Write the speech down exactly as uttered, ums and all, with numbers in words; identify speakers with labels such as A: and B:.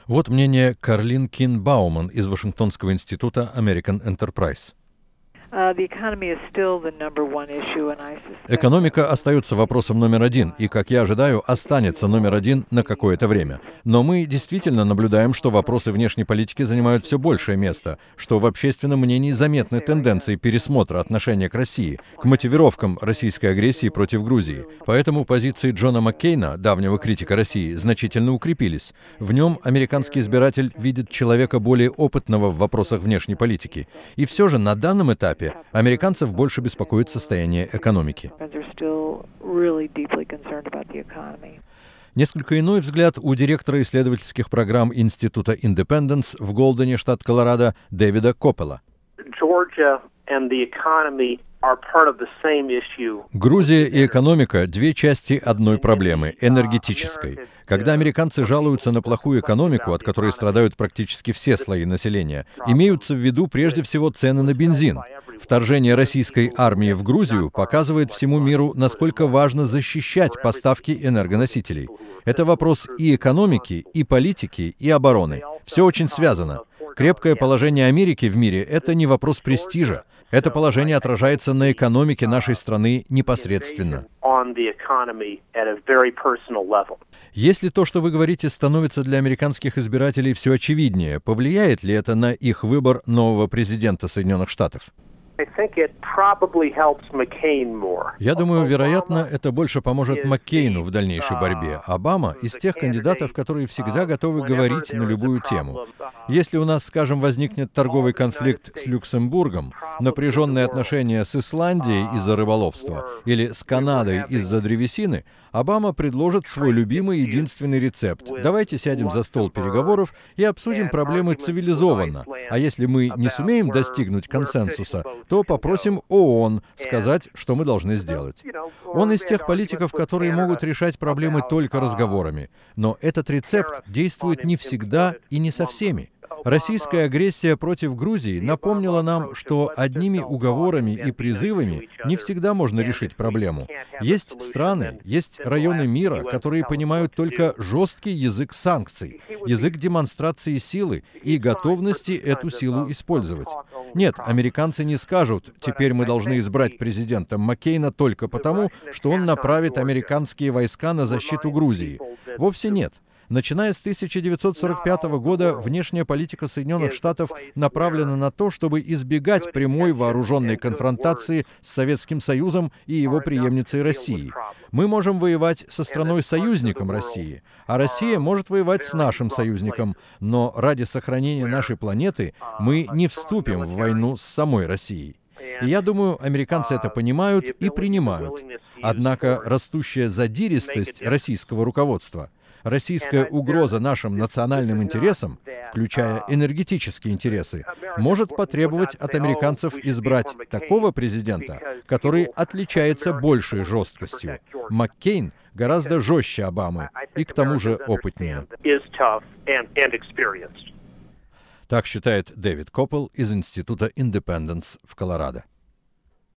A: Вот мнение Карлин Кин-Бауман из Вашингтонского института American Enterprise. Экономика остается вопросом номер один и, как я ожидаю, останется номер один на какое-то время. Но мы действительно наблюдаем, что вопросы внешней политики занимают все большее место, что в общественном мнении заметны тенденции пересмотра отношения к России, к мотивировкам российской агрессии против Грузии. Поэтому позиции Джона Маккейна, давнего критика России, значительно укрепились. В нем американский избиратель видит человека более опытного в вопросах внешней политики. И все же на данном этапе американцев больше беспокоит состояние экономики. Несколько иной взгляд у директора исследовательских программ Института Independence в Голдене, штат Колорадо, Дэвида Коппела. Грузия и экономика – две части одной проблемы – энергетической. Когда американцы жалуются на плохую экономику, от которой страдают практически все слои населения, имеются в виду прежде всего цены на бензин. Вторжение российской армии в Грузию показывает всему миру, насколько важно защищать поставки энергоносителей. Это вопрос и экономики, и политики, и обороны. Все очень связано. Крепкое положение Америки в мире – это не вопрос престижа. Это положение отражается на экономике нашей страны непосредственно. Если то, что вы говорите, становится для американских избирателей все очевиднее, повлияет ли это на их выбор нового президента Соединенных Штатов? Я думаю, вероятно, это больше поможет Маккейну в дальнейшей борьбе. Обама из тех кандидатов, которые всегда готовы говорить на любую тему. Если у нас, скажем, возникнет торговый конфликт с Люксембургом, напряженные отношения с Исландией из-за рыболовства или с Канадой из-за древесины, Обама предложит свой любимый единственный рецепт. Давайте сядем за стол переговоров и обсудим проблемы цивилизованно. А если мы не сумеем достигнуть консенсуса, то попросим ООН сказать, что мы должны сделать. Он из тех политиков, которые могут решать проблемы только разговорами. Но этот рецепт действует не всегда и не со всеми. Российская агрессия против Грузии напомнила нам, что одними уговорами и призывами не всегда можно решить проблему. Есть страны, есть районы мира, которые понимают только жесткий язык санкций, язык демонстрации силы и готовности эту силу использовать. Нет, американцы не скажут, теперь мы должны избрать президента Маккейна только потому, что он направит американские войска на защиту Грузии. Вовсе нет. Начиная с тысяча девятьсот сорок пятого года, внешняя политика Соединенных Штатов направлена на то, чтобы избегать прямой вооруженной конфронтации с Советским Союзом и его преемницей Россией. Мы можем воевать со страной-союзником России, а Россия может воевать с нашим союзником, но ради сохранения нашей планеты мы не вступим в войну с самой Россией. И я думаю, американцы это понимают и принимают. Однако растущая задиристость российского руководства, российская угроза нашим национальным интересам, включая энергетические интересы, может потребовать от американцев избрать такого президента, который отличается большей жесткостью. Маккейн гораздо жестче Обамы и к тому же опытнее. Так считает Дэвид Коппел из Института Independence в Колорадо.